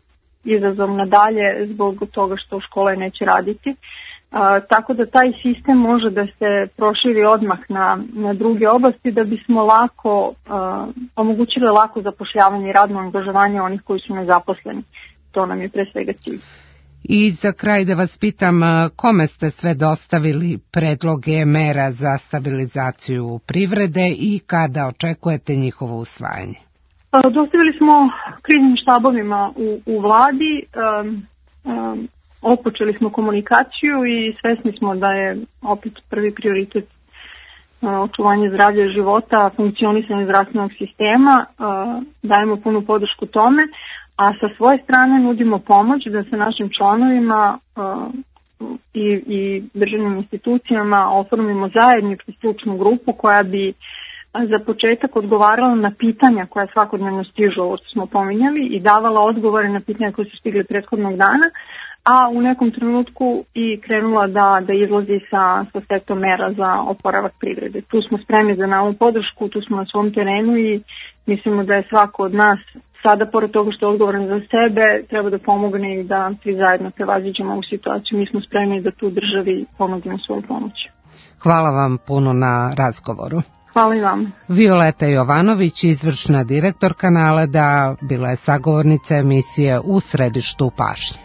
izazov nadalje zbog toga što škole neće raditi. A, tako da taj sistem može da se proširi odmah na, na druge oblasti da bismo lako a, omogućili lako zapošljavanje i radno angažovanje onih koji su nezaposleni. To nam je pre svega cilj. I za kraj da vas pitam, kome ste sve dostavili predloge mera za stabilizaciju privrede i kada očekujete njihovo usvajanje? Dostavili smo kriznim štabovima u, u vladi, um, um, opočeli smo komunikaciju i svesni smo da je opet prvi prioritet uh, očuvanje zdravlja i života, funkcionisanje zdravstvenog sistema, uh, dajemo punu podršku tome, a sa svoje strane nudimo pomoć da se našim članovima uh, i, i državnim institucijama oformimo zajedničku stručnu grupu koja bi za početak odgovarala na pitanja koja svakodnevno stižu, ovo što smo pominjali, i davala odgovore na pitanja koje su stigli prethodnog dana, a u nekom trenutku i krenula da, da izlazi sa, sa setom mera za oporavak privrede. Tu smo spremni za novu podršku, tu smo na svom terenu i mislimo da je svako od nas sada, pored toga što je odgovoran za sebe, treba da pomogne i da svi zajedno prevaziđemo ovu situaciju. Mi smo spremni da tu državi ponudimo svoju pomoć. Hvala vam puno na razgovoru. Hvala i vam. Violeta Jovanović, izvršna direktorka Naleda, bila je sagovornica emisije U središtu pažnje.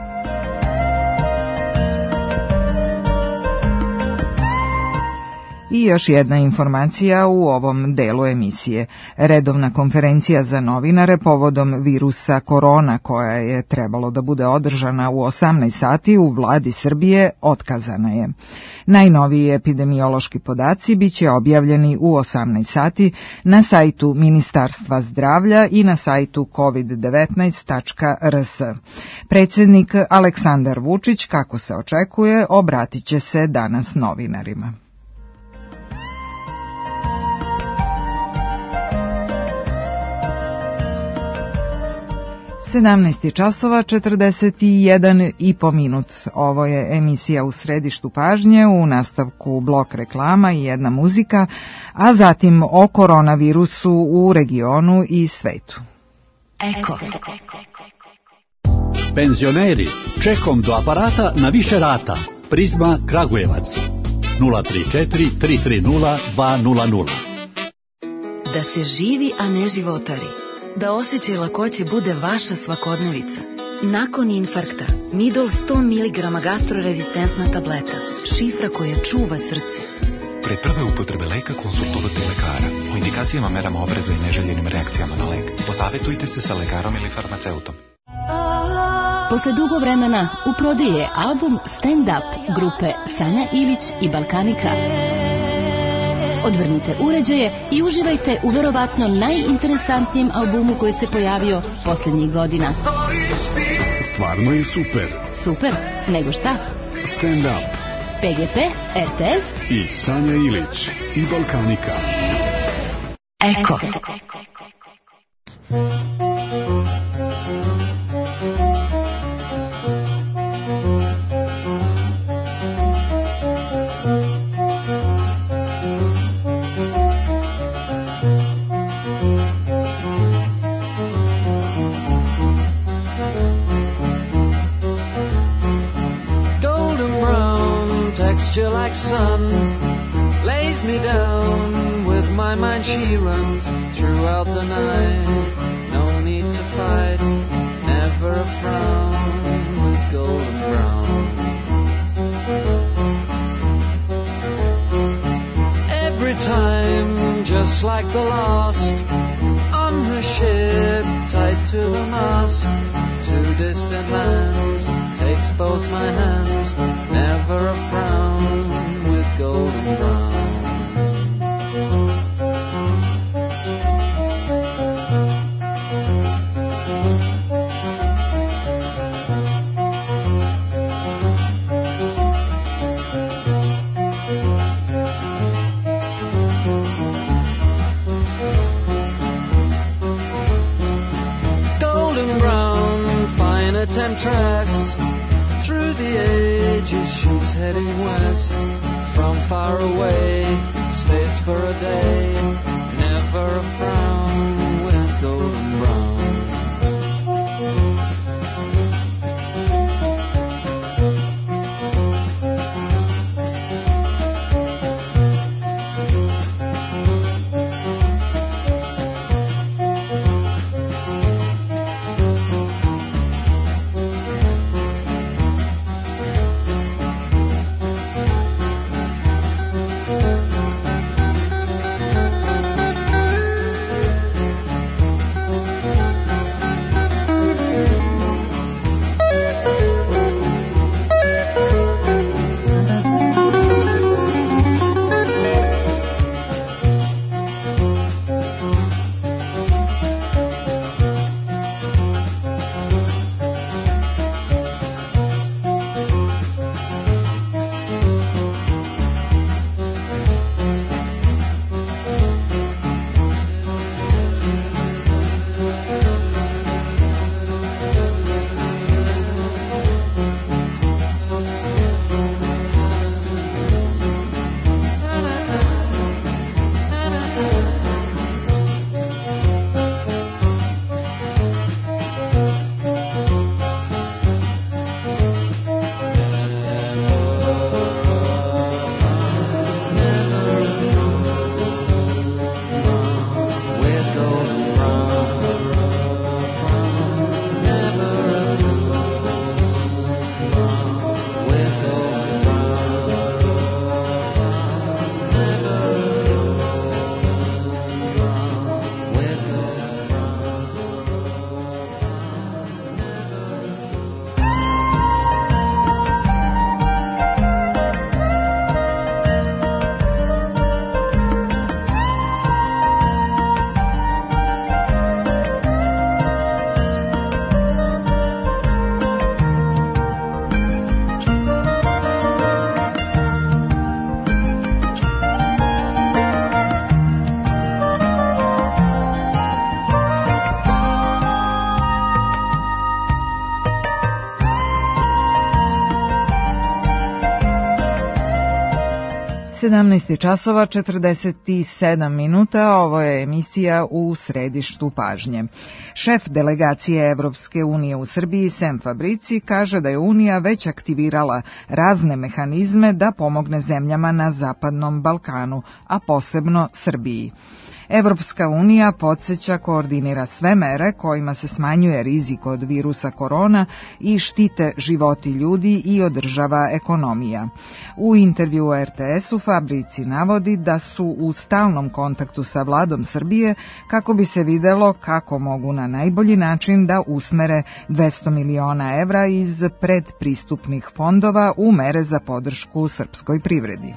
I još jedna informacija u ovom delu emisije. Redovna konferencija za novinare povodom virusa korona, koja je trebalo da bude održana u osamnaest sati u vladi Srbije, otkazana je. Najnoviji epidemiološki podaci biće objavljeni u osamnaest sati na sajtu Ministarstva zdravlja i na sajtu kovid devetnaest tačka r s. Predsjednik Aleksandar Vučić, kako se očekuje, obratit će se danas novinarima. sedamnaest časova četrdeset jedan i po minut. Ovo je emisija U središtu pažnje, u nastavku blok reklama i jedna muzika, a zatim o koronavirusu u regionu i svetu. Eko. Penzioneri, čekom do aparata na više rata. Prizma Kragujevac. nula tri četiri tri tri nula dva nula nula. Da se živi, a ne životari. Da osjećaj lakoće bude vaša svakodnevica. Nakon infarkta, Midol sto miligrama gastrorezistentna tableta. Šifra koja čuva srce. Pre prve upotrebe leka konsultovati lekara. O indikacijama, merama opreza i neželjenim reakcijama na lek. Posavetujte se sa lekarom ili farmaceutom. Posle dugo vremena u prodaji je album Stand Up grupe Sanja Ilić i Balkanika. Odvrnite uređaje i uživajte u verovatno najinteresantnijem albumu koji se pojavio posljednjih godina. Stvarno je super. Super? Nego šta? Stand Up. P G P, R T S i Sanja Ilić i Balkanika. Eko. Like sun lays me down with my mind, she runs throughout the night. No need to fight, never a frown with golden brown. Every time, just like the last, on her ship tied to the mast, to distant lands, takes both my hands, never a frown with golden brown. Golden brown, fine at ten tracks, through the ages she's heading west. From far away, stays for a day, never a frown with golden brown. sedamnaest časova četrdeset sedam minuta, ovo je emisija U središtu pažnje. Šef delegacije Evropske unije u Srbiji, Sem Fabrici, kaže da je Unija već aktivirala razne mehanizme da pomogne zemljama na Zapadnom Balkanu, a posebno Srbiji. Evropska unija podsjeća, koordinira sve mere kojima se smanjuje rizik od virusa korona i štite životi ljudi i održava ekonomija. U intervju R T S-u Fabrici navodi da su u stalnom kontaktu sa vladom Srbije kako bi se videlo kako mogu na najbolji način da usmere dvesta miliona evra iz predpristupnih fondova u mere za podršku srpskoj privredi.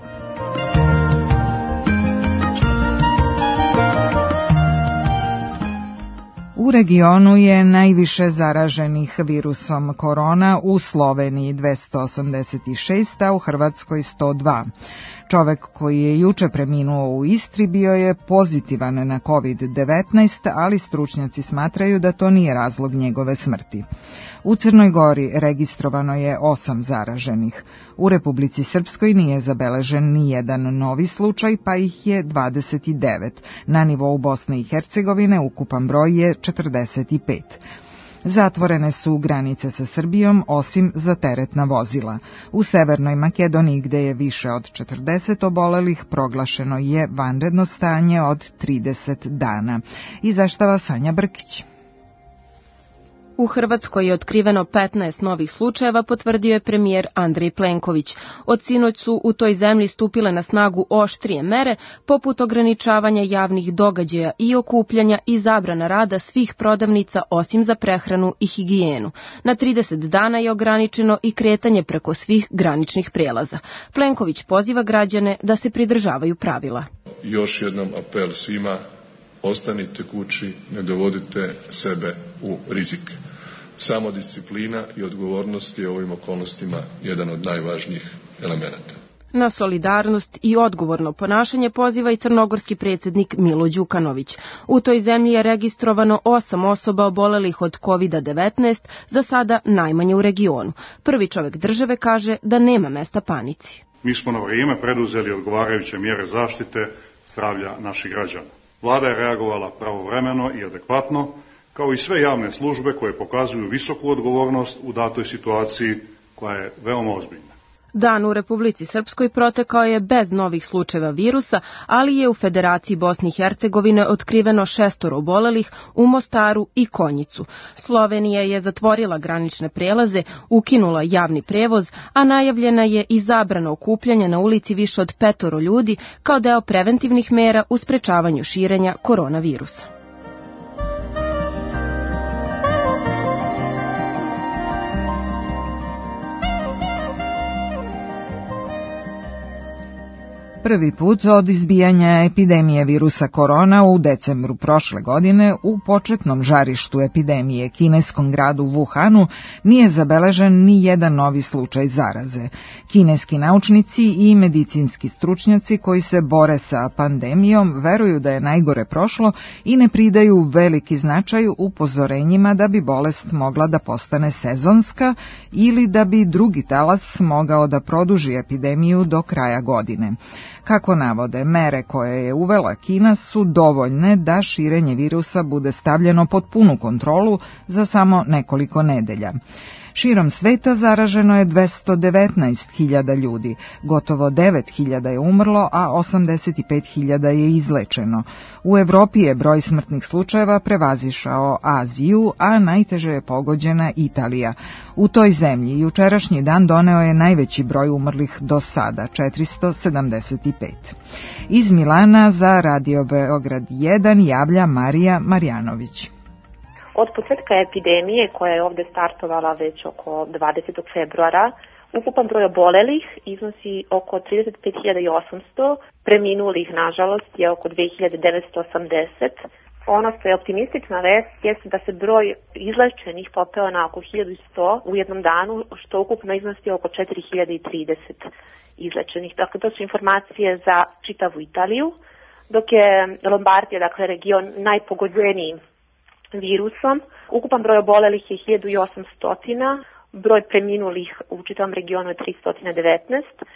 U regionu je najviše zaraženih virusom korona, u Sloveniji dvesta osamdeset šest, a u Hrvatskoj sto dva. Čovek koji je juče preminuo u Istri bio je pozitivan na kovid devetnaest, ali stručnjaci smatraju da to nije razlog njegove smrti. U Crnoj Gori registrovano je osam zaraženih. U Republici Srpskoj nije zabeležen ni jedan novi slučaj, pa ih je dvadeset devet. Na nivou Bosne i Hercegovine ukupan broj je četrdeset pet. Zatvorene su granice sa Srbijom, osim za teretna vozila. U Severnoj Makedoniji, gde je više od četrdeset obolelih, proglašeno je vanredno stanje od trideset dana. Izveštava Sanja Brkić. U Hrvatskoj je otkriveno petnaest novih slučajeva, potvrdio je premijer Andrej Plenković. Od sinoć su u toj zemlji stupile na snagu oštrije mere, poput ograničavanja javnih događaja i okupljanja i zabrana rada svih prodavnica osim za prehranu i higijenu. Na trideset dana je ograničeno i kretanje preko svih graničnih prelaza. Plenković poziva građane da se pridržavaju pravila. Još jednom apel svima. Ostanite kući, ne dovodite sebe u rizik. Samodisciplina i odgovornost je u ovim okolnostima jedan od najvažnijih elemenata. Na solidarnost i odgovorno ponašanje poziva i crnogorski predsjednik Milo Đukanović. U toj zemlji je registrovano osam osoba obolelih od kovid devetnaest, za sada najmanje u regionu. Prvi čovjek države kaže da nema mesta panici. Mi smo na vrijeme preduzeli odgovarajuće mjere zaštite zdravlja naših građana. Vlada je reagovala pravovremeno i adekvatno, kao i sve javne službe koje pokazuju visoku odgovornost u datoj situaciji koja je veoma ozbiljna. Dan u Republici Srpskoj protekao je bez novih slučajeva virusa, ali je u Federaciji Bosne i Hercegovine otkriveno šestoro obolelih, u Mostaru i Konjicu. Slovenija je zatvorila granične prelaze, ukinula javni prevoz, a najavljena je i zabrana okupljanja na ulici više od petoro ljudi kao deo preventivnih mera u sprečavanju širenja koronavirusa. Prvi put od izbijanja epidemije virusa korona u decembru prošle godine u početnom žarištu epidemije kineskom gradu Wuhanu nije zabeležen ni jedan novi slučaj zaraze. Kineski naučnici i medicinski stručnjaci koji se bore sa pandemijom veruju da je najgore prošlo i ne pridaju veliki značaj upozorenjima da bi bolest mogla da postane sezonska ili da bi drugi talas mogao da produži epidemiju do kraja godine. Kako navode, mere koje je uvela Kina su dovoljne da širenje virusa bude stavljeno pod punu kontrolu za samo nekoliko nedelja. Širom sveta zaraženo je dvesta devetnaest hiljada ljudi, gotovo devet hiljada je umrlo, a osamdeset pet hiljada je izlečeno. U Evropi je broj smrtnih slučajeva prevazišao Aziju, a najteže je pogođena Italija. U toj zemlji jučerašnji dan doneo je najveći broj umrlih do sada, četiristo sedamdeset pet. Iz Milana za Radio Beograd jedan javlja Marija Marjanović. Od početka epidemije, koja je ovde startovala već oko dvadesetog februara, ukupan broj obolelih iznosi oko trideset pet hiljada osamsto, preminulih, nažalost, je oko dve hiljade devetsto osamdeset. Ono što je optimistična vest jeste da se broj izlečenih popeo na oko hiljadu sto u jednom danu, što ukupno iznosi oko četiri hiljade trideset izlečenih. Dakle, to su informacije za čitavu Italiju, dok je Lombardija, dakle region najpogođeniji virusom. Ukupan broj obolelih je hiljadu osamsto, broj preminulih u čitavom regionu je tristo devetnaest,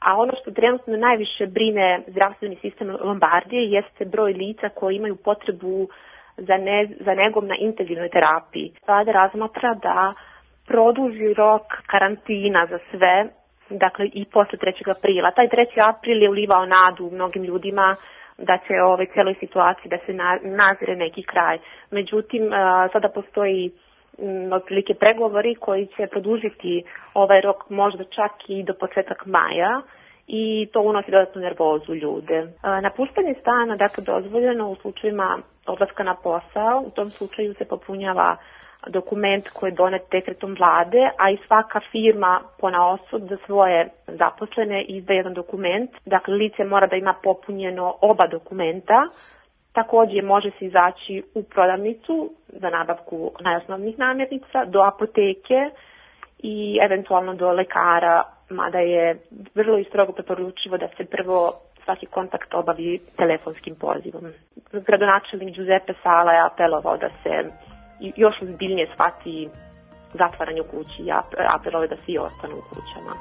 A ono što trenutno najviše brine zdravstveni sistem Lombardije jeste broj lica koji imaju potrebu za, ne, za negom na intenzivnoj terapiji. Vlada razmatra da produži rok karantina za sve, dakle i posle trećeg aprila. Taj treći april je ulivao nadu mnogim ljudima da će u ovoj celoj situaciji da se na, nazire neki kraj. Međutim, sada postoji m, otprilike pregovori koji će produžiti ovaj rok možda čak i do početak maja i to unosi dodatnu nervozu ljude. Napuštanje stana, dakle, dozvoljeno u slučajima odlaska na posao. U tom slučaju se popunjava dokument koji je donet dekretom vlade, a i svaka firma ponaosob za svoje zaposlene izdaje jedan dokument. Dakle, lice mora da ima popunjeno oba dokumenta. Također može se izaći u prodavnicu za nabavku najosnovnijih namirnica, do apoteke i eventualno do lekara, mada je vrlo i strogo preporučivo da se prvo svaki kontakt obavi telefonskim pozivom. Gradonačelnik Giuseppe Sala je apelovao da se još ozbiljnije shvati zatvaranje u kući i apelovao da svi ostanu u kućama.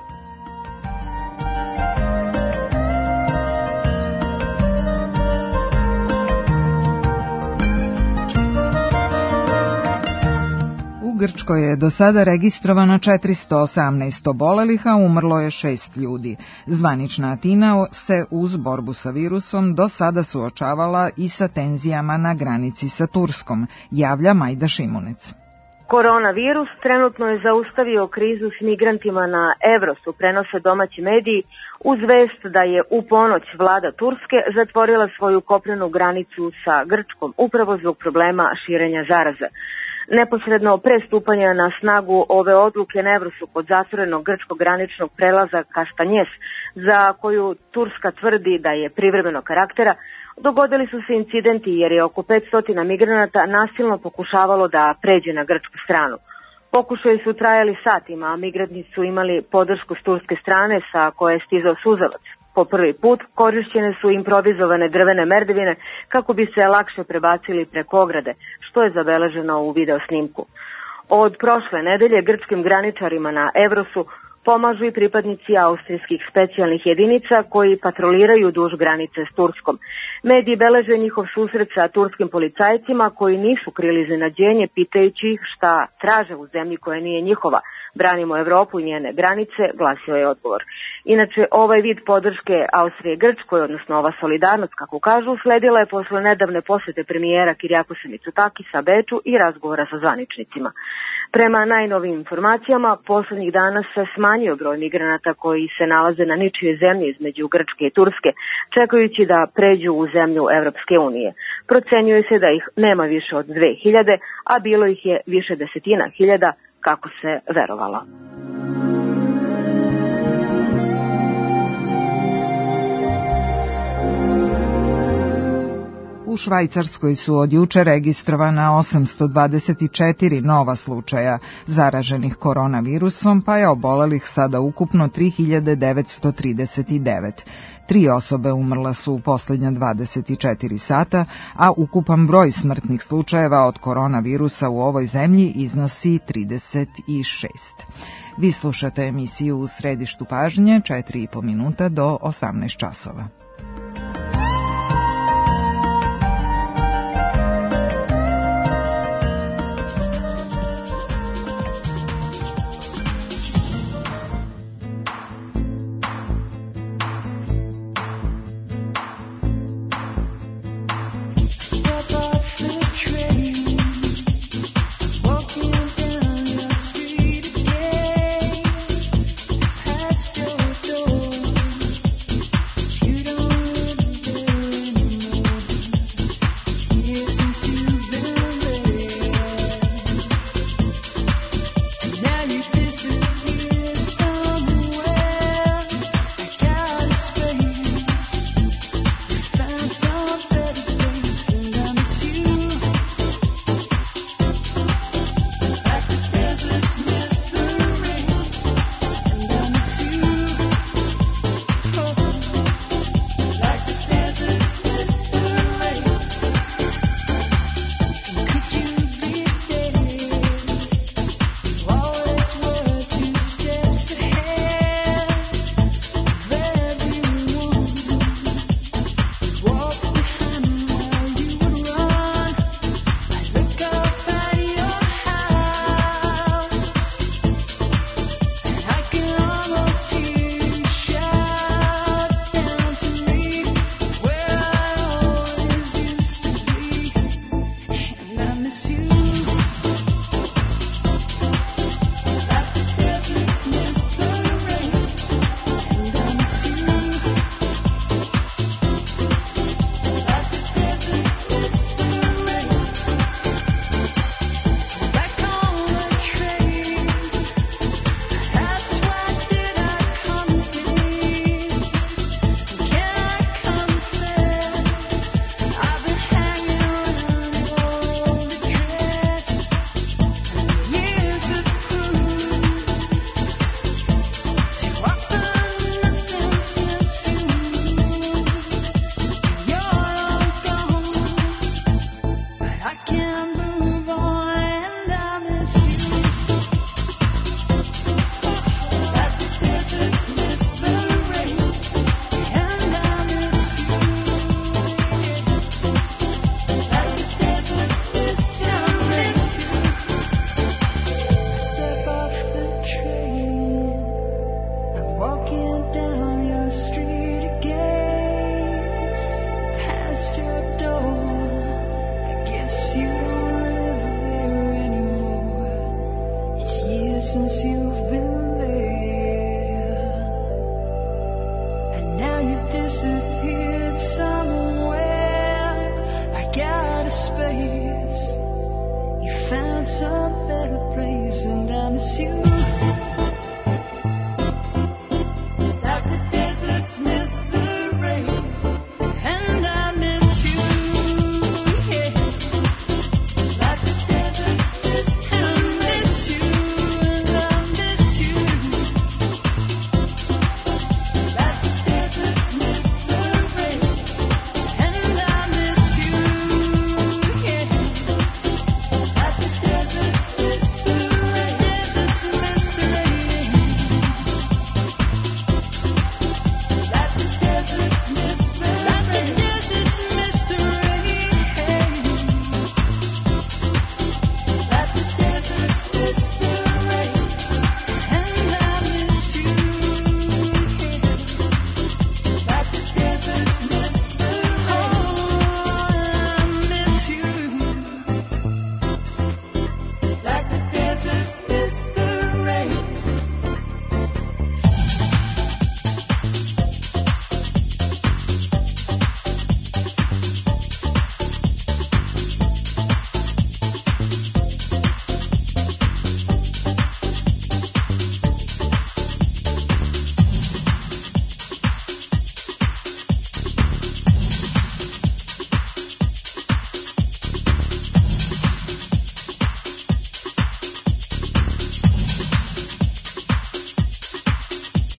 U Grčkoj je do sada registrovano četiristo osamnaest obolelih, a umrlo je šest ljudi. Zvanična Atina se uz borbu sa virusom do sada suočavala i sa tenzijama na granici sa Turskom, javlja Majda Šimunec. Koronavirus trenutno je zaustavio krizu s migrantima na Evrosu, prenose domaći mediji, uz vest da je u ponoć vlada Turske zatvorila svoju kopnenu granicu sa Grčkom, upravo zbog problema širenja zaraze. Neposredno pre stupanja na snagu ove odluke na Evrosu kod zatvorenog grčkog graničnog prelaza Kastanjes, za koju Turska tvrdi da je privremenog karaktera, dogodili su se incidenti jer je oko petsto migranata nasilno pokušavalo da pređe na grčku stranu. Pokušaji su trajali satima, a migranti su imali podršku s turske strane sa koje je stizao suzavac. Po prvi put korišćene su improvizovane drvene merdevine kako bi se lakše prebacili preko ograde, što je zabeleženo u video snimku. Od prošle nedelje grčkim graničarima na Evrosu pomažu i pripadnici austrijskih specijalnih jedinica koji patroliraju duž granice s Turskom. Mediji beleže njihov susret sa turskim policajcima koji nisu krili iznenađenje pitajući ih šta traže u zemlji koja nije njihova. Branimo Evropu i njene granice, glasio je odgovor. Inače, ovaj vid podrške Austrije Grčkoj, odnosno ova solidarnost, kako kažu, sledila je posle nedavne posete premijera Kirijakose Mitsotakisa Beču i razgovora sa zvaničnicima. Prema najnovim informacijama, poslednjih dana se smanjio broj migranata koji se nalaze na ničijoj zemlji između Grčke i Turske, čekajući da pređu u zemlju Evropske unije. Procenjuje se da ih nema više od dve hiljade, a bilo ih je više desetina hiljada, kako se verovalo. U Švajcarskoj su od juče registrovana osamsto dvadeset četiri nova slučaja zaraženih koronavirusom, pa je obolelih sada ukupno tri hiljade devetsto trideset devet. Tri osobe umrla su u poslednja dvadeset četiri sata, a ukupan broj smrtnih slučajeva od koronavirusa u ovoj zemlji iznosi trideset šest. Vi slušate emisiju U središtu pažnje, četiri i po minuta do osamnaest časova.